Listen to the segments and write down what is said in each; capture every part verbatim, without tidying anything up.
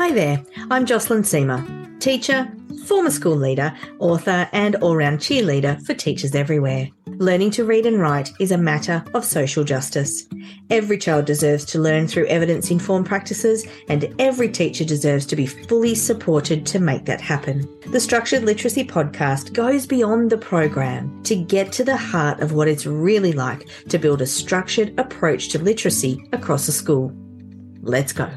Hi there, I'm Jocelyn Seamer, teacher, former school leader, author and all-round cheerleader for teachers everywhere. Learning to read and write is a matter of social justice. Every child deserves to learn through evidence-informed practices, and every teacher deserves to be fully supported to make that happen. The Structured Literacy Podcast goes beyond the program to get to the heart of what it's really like to build a structured approach to literacy across a school. Let's go.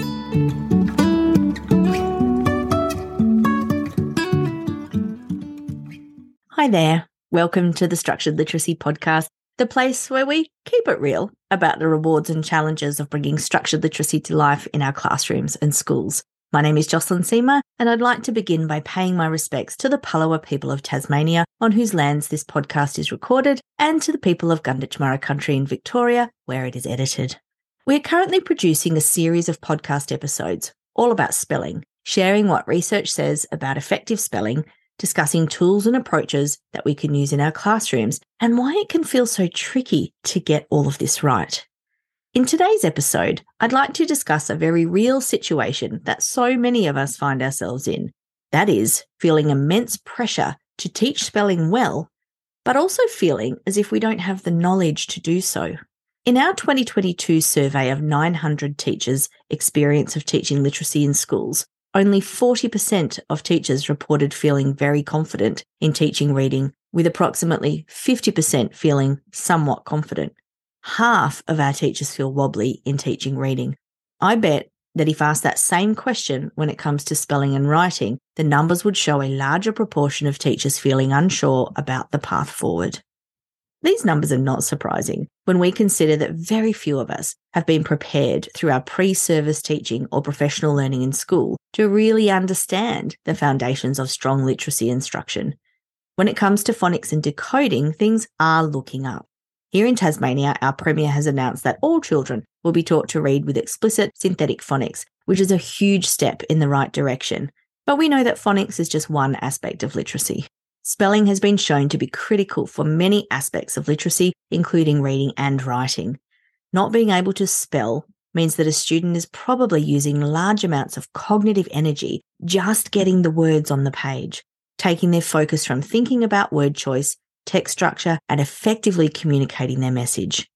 Hi there. Welcome to the Structured Literacy Podcast, the place where we keep it real about the rewards and challenges of bringing structured literacy to life in our classrooms and schools. My name is Jocelyn Seamer, and I'd like to begin by paying my respects to the Palawa people of Tasmania, on whose lands this podcast is recorded, and to the people of Gunditjmara country in Victoria, where it is edited. We're currently producing a series of podcast episodes all about spelling, sharing what research says about effective spelling, discussing tools and approaches that we can use in our classrooms, and why it can feel so tricky to get all of this right. In today's episode, I'd like to discuss a very real situation that so many of us find ourselves in. That is, feeling immense pressure to teach spelling well, but also feeling as if we don't have the knowledge to do so. In our twenty twenty-two survey of nine hundred teachers' experience of teaching literacy in schools, only forty percent of teachers reported feeling very confident in teaching reading, with approximately fifty percent feeling somewhat confident. Half of our teachers feel wobbly in teaching reading. I bet that if asked that same question when it comes to spelling and writing, the numbers would show a larger proportion of teachers feeling unsure about the path forward. These numbers are not surprising when we consider that very few of us have been prepared through our pre-service teaching or professional learning in school to really understand the foundations of strong literacy instruction. When it comes to phonics and decoding, things are looking up. Here in Tasmania, our Premier has announced that all children will be taught to read with explicit synthetic phonics, which is a huge step in the right direction. But we know that phonics is just one aspect of literacy. Spelling has been shown to be critical for many aspects of literacy, including reading and writing. Not being able to spell means that a student is probably using large amounts of cognitive energy just getting the words on the page, taking their focus from thinking about word choice, text structure, and effectively communicating their message.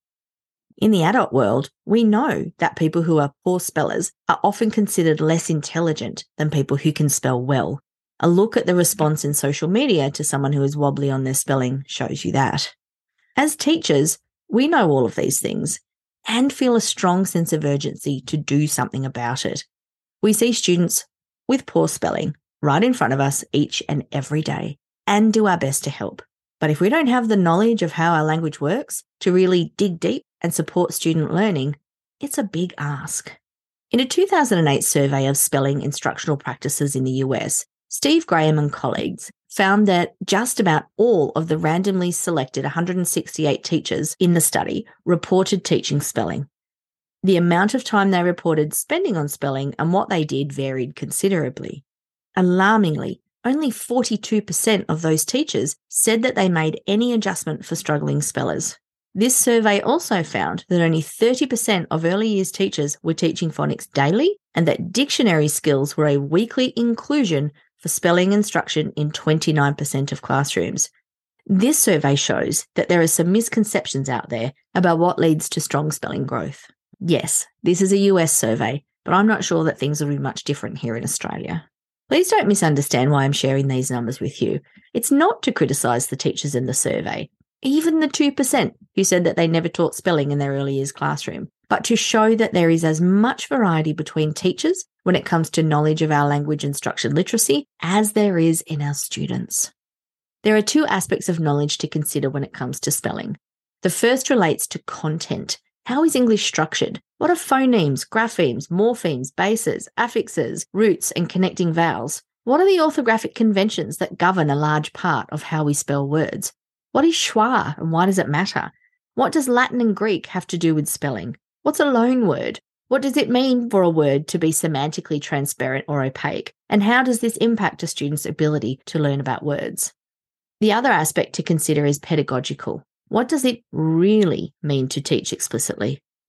In the adult world, we know that people who are poor spellers are often considered less intelligent than people who can spell well. A look at the response in social media to someone who is wobbly on their spelling shows you that. As teachers, we know all of these things and feel a strong sense of urgency to do something about it. We see students with poor spelling right in front of us each and every day and do our best to help. But if we don't have the knowledge of how our language works to really dig deep and support student learning, it's a big ask. In a two thousand eight survey of spelling instructional practices in the U S, Steve Graham and colleagues found that just about all of the randomly selected one hundred sixty-eight teachers in the study reported teaching spelling. The amount of time they reported spending on spelling and what they did varied considerably. Alarmingly, only forty-two percent of those teachers said that they made any adjustment for struggling spellers. This survey also found that only thirty percent of early years teachers were teaching phonics daily and that dictionary skills were a weekly inclusion for spelling instruction in twenty-nine percent of classrooms. This survey shows that there are some misconceptions out there about what leads to strong spelling growth. Yes, this is a U S survey, but I'm not sure that things will be much different here in Australia. Please don't misunderstand why I'm sharing these numbers with you. It's not to criticise the teachers in the survey, even the two percent who said that they never taught spelling in their early years classroom, but to show that there is as much variety between teachers when it comes to knowledge of our language and structured literacy as there is in our students. There are two aspects of knowledge to consider when it comes to spelling. The first relates to content. How is English structured? What are phonemes, graphemes, morphemes, bases, affixes, roots, and connecting vowels? What are the orthographic conventions that govern a large part of how we spell words? What is schwa and why does it matter? What does Latin and Greek have to do with spelling? What's a loan word? What does it mean for a word to be semantically transparent or opaque? And how does this impact a student's ability to learn about words? The other aspect to consider is pedagogical. What does it really mean to teach explicitly?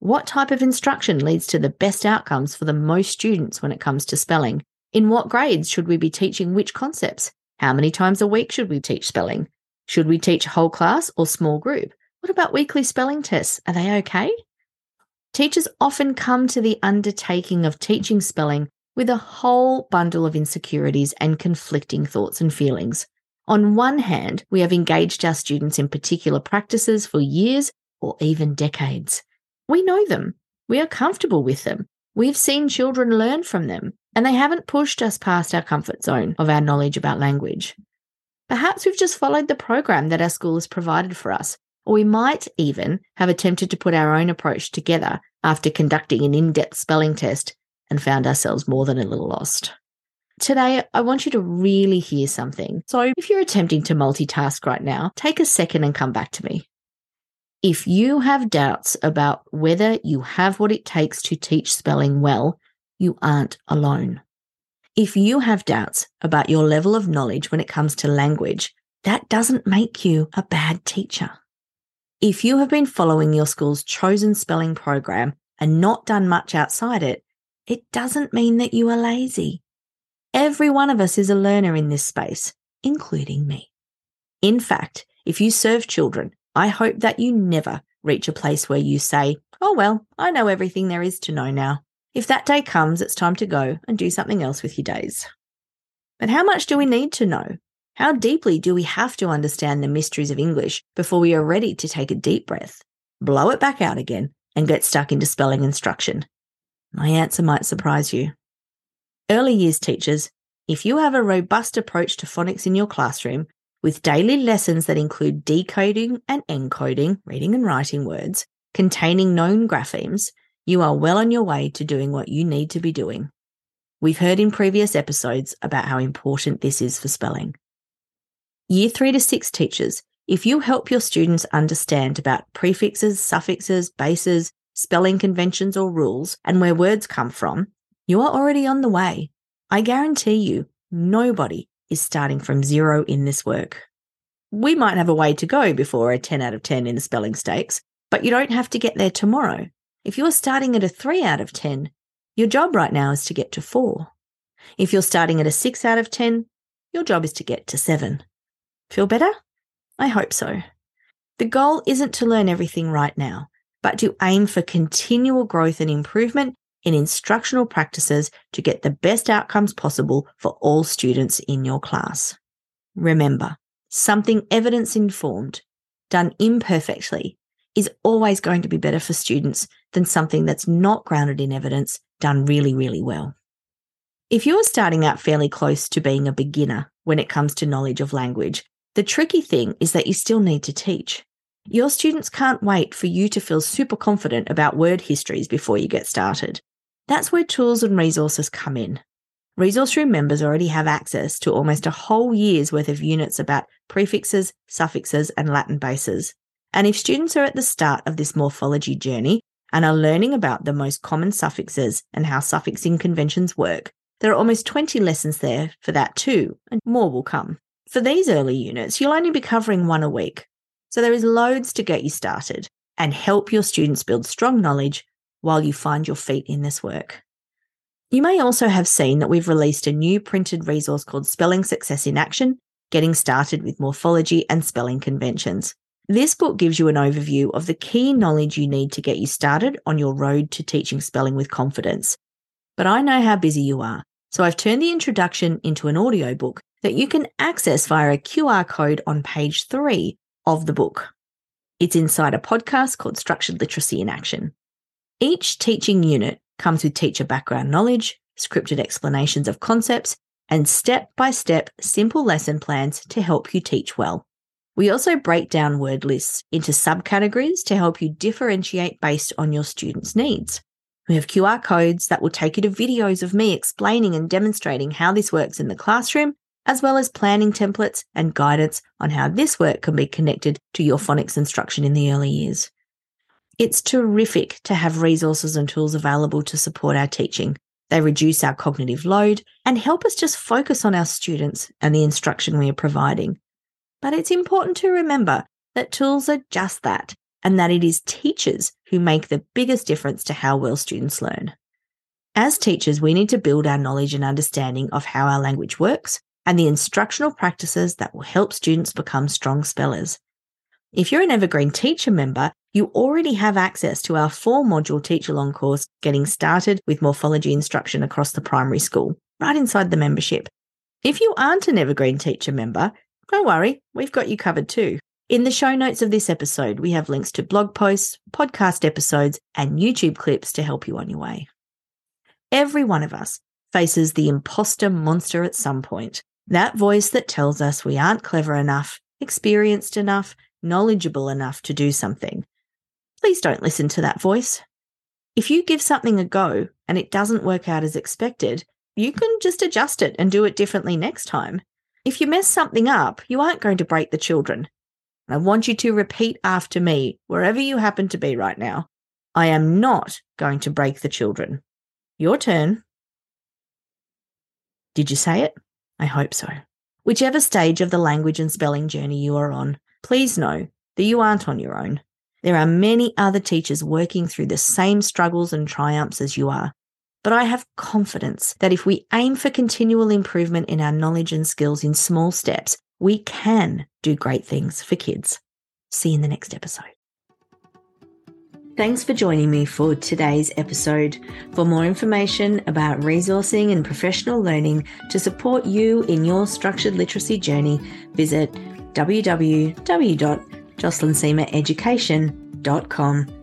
What type of instruction leads to the best outcomes for the most students when it comes to spelling? In what grades should we be teaching which concepts? How many times a week should we teach spelling? Should we teach whole class or small group? What about weekly spelling tests? Are they okay? Teachers often come to the undertaking of teaching spelling with a whole bundle of insecurities and conflicting thoughts and feelings. On one hand, we have engaged our students in particular practices for years or even decades. We know them. We are comfortable with them. We've seen children learn from them, and they haven't pushed us past our comfort zone of our knowledge about language. Perhaps we've just followed the program that our school has provided for us, or we might even have attempted to put our own approach together after conducting an in-depth spelling test and found ourselves more than a little lost. Today, I want you to really hear something. So if you're attempting to multitask right now, take a second and come back to me. If you have doubts about whether you have what it takes to teach spelling well, you aren't alone. If you have doubts about your level of knowledge when it comes to language, that doesn't make you a bad teacher. If you have been following your school's chosen spelling program and not done much outside it, it doesn't mean that you are lazy. Every one of us is a learner in this space, including me. In fact, if you serve children, I hope that you never reach a place where you say, oh, well, I know everything there is to know now. If that day comes, it's time to go and do something else with your days. But how much do we need to know? How deeply do we have to understand the mysteries of English before we are ready to take a deep breath, blow it back out again, and get stuck into spelling instruction? My answer might surprise you. Early years teachers, if you have a robust approach to phonics in your classroom, with daily lessons that include decoding and encoding, reading and writing words, containing known graphemes, you are well on your way to doing what you need to be doing. We've heard in previous episodes about how important this is for spelling. Year three to six teachers, if you help your students understand about prefixes, suffixes, bases, spelling conventions or rules, and where words come from, you are already on the way. I guarantee you, nobody is starting from zero in this work. We might have a way to go before a ten out of ten in the spelling stakes, but you don't have to get there tomorrow. If you're starting at a three out of ten, your job right now is to get to four. If you're starting at a six out of ten, your job is to get to seven. Feel better? I hope so. The goal isn't to learn everything right now, but to aim for continual growth and improvement in instructional practices to get the best outcomes possible for all students in your class. Remember, something evidence-informed, done imperfectly, is always going to be better for students than something that's not grounded in evidence, done really, really well. If you are starting out fairly close to being a beginner when it comes to knowledge of language, the tricky thing is that you still need to teach. Your students can't wait for you to feel super confident about word histories before you get started. That's where tools and resources come in. Resource Room members already have access to almost a whole year's worth of units about prefixes, suffixes, and Latin bases. And if students are at the start of this morphology journey and are learning about the most common suffixes and how suffixing conventions work, there are almost twenty lessons there for that too, and more will come. For these early units, you'll only be covering one a week. So there is loads to get you started and help your students build strong knowledge while you find your feet in this work. You may also have seen that we've released a new printed resource called Spelling Success in Action, Getting Started with Morphology and Spelling Conventions. This book gives you an overview of the key knowledge you need to get you started on your road to teaching spelling with confidence. But I know how busy you are, so I've turned the introduction into an audiobook that you can access via a Q R code on page three of the book. It's inside a podcast called Structured Literacy in Action. Each teaching unit comes with teacher background knowledge, scripted explanations of concepts, and step-by-step simple lesson plans to help you teach well. We also break down word lists into subcategories to help you differentiate based on your students' needs. We have Q R codes that will take you to videos of me explaining and demonstrating how this works in the classroom, as well as planning templates and guidance on how this work can be connected to your phonics instruction in the early years. It's terrific to have resources and tools available to support our teaching. They reduce our cognitive load and help us just focus on our students and the instruction we are providing. But it's important to remember that tools are just that. and that it is teachers who make the biggest difference to how well students learn. As teachers, we need to build our knowledge and understanding of how our language works and the instructional practices that will help students become strong spellers. If you're an Evergreen Teacher member, you already have access to our four-module teach-along course, Getting Started with Morphology Instruction Across the Primary School, right inside the membership. If you aren't an Evergreen Teacher member, don't worry, we've got you covered too. In the show notes of this episode, we have links to blog posts, podcast episodes, and YouTube clips to help you on your way. Every one of us faces the imposter monster at some point, that voice that tells us we aren't clever enough, experienced enough, knowledgeable enough to do something. Please don't listen to that voice. If you give something a go and it doesn't work out as expected, you can just adjust it and do it differently next time. If you mess something up, you aren't going to break the children. I want you to repeat after me, wherever you happen to be right now. I am not going to break the children. Your turn. Did you say it? I hope so. Whichever stage of the language and spelling journey you are on, please know that you aren't on your own. There are many other teachers working through the same struggles and triumphs as you are. But I have confidence that if we aim for continual improvement in our knowledge and skills in small steps, we can do great things for kids. See you in the next episode. Thanks for joining me for today's episode. For more information about resourcing and professional learning to support you in your structured literacy journey, visit w w w dot jocelyn seamer education dot com.